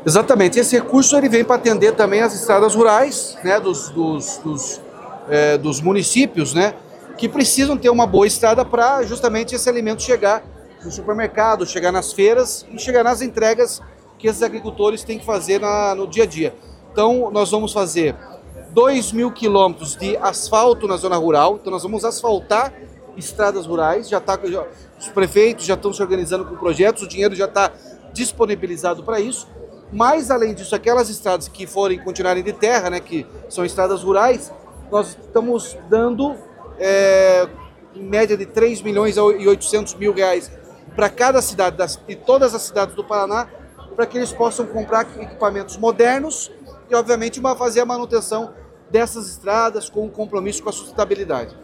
Exatamente, esse recurso ele vem para atender também as estradas rurais, né, dos municípios, né, que precisam ter uma boa estrada para justamente esse alimento chegar no supermercado, chegar nas feiras e chegar nas entregas que esses agricultores têm que fazer no dia a dia. Então, nós vamos fazer 2.000 quilômetros de asfalto na zona rural, então nós vamos asfaltar estradas rurais, os prefeitos já estão se organizando com projetos, o dinheiro já está disponibilizado para isso. Mas, além disso, aquelas estradas que forem continuarem de terra, né, que são estradas rurais, nós estamos dando em média de 3 milhões e 800 mil reais para cada cidade, de todas as cidades do Paraná, para que eles possam comprar equipamentos modernos e, obviamente, fazer a manutenção dessas estradas com um compromisso com a sustentabilidade.